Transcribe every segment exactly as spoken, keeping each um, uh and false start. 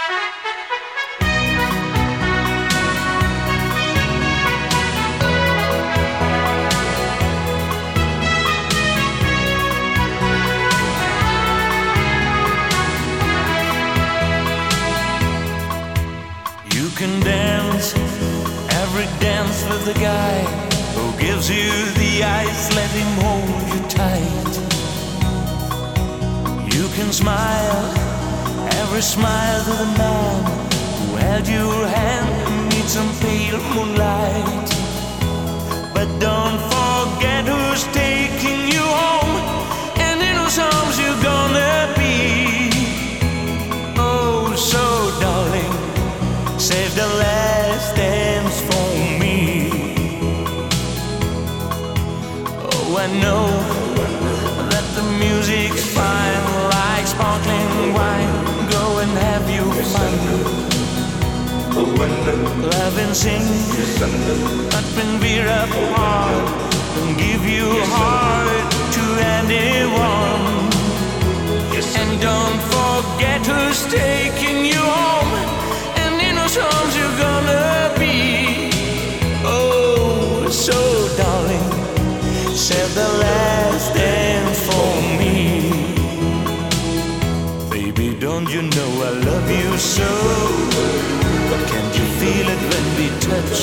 You can dance every dance with the guy who gives you the ice, let him hold you tight. You can smile every smile to the man who held your hand beneath some pale moonlight. But don't forget who's taking you home, and in whose arms you're gonna be. Oh, so darling, save the last dance for me. Oh, I know that the music's fine, like sparkling wine. Go and have your fun. Love and sing, but when we're apart, don't give your heart to anyone. And don't forget who's taking you home, whose arms you're gonna be. Oh, so darling, save the last dance for me. Baby, don't you know I love you so? Can't you feel it when we touch?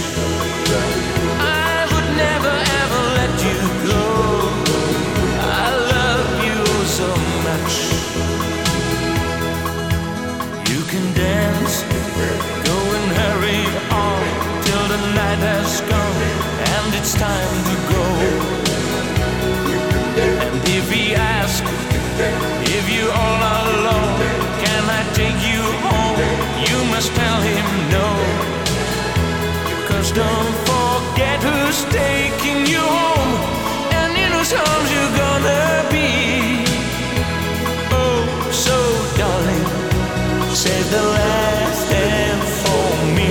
I would never ever let you go. I love you so much. You can dance, go and hurry on till the night has come and it's time to go. And if he asks if you're all alone, can I take you home? You must tell him no. 'Cause don't forget who's taking you home, and in whose arms you're gonna be. Oh, so darling, save the last dance for me.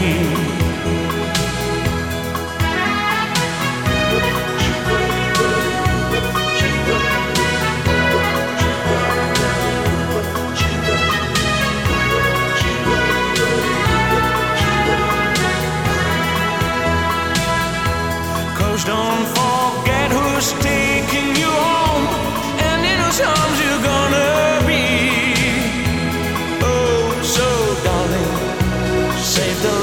Cause don't forget who's taking you home, and in whose arms you're gonna be. Save the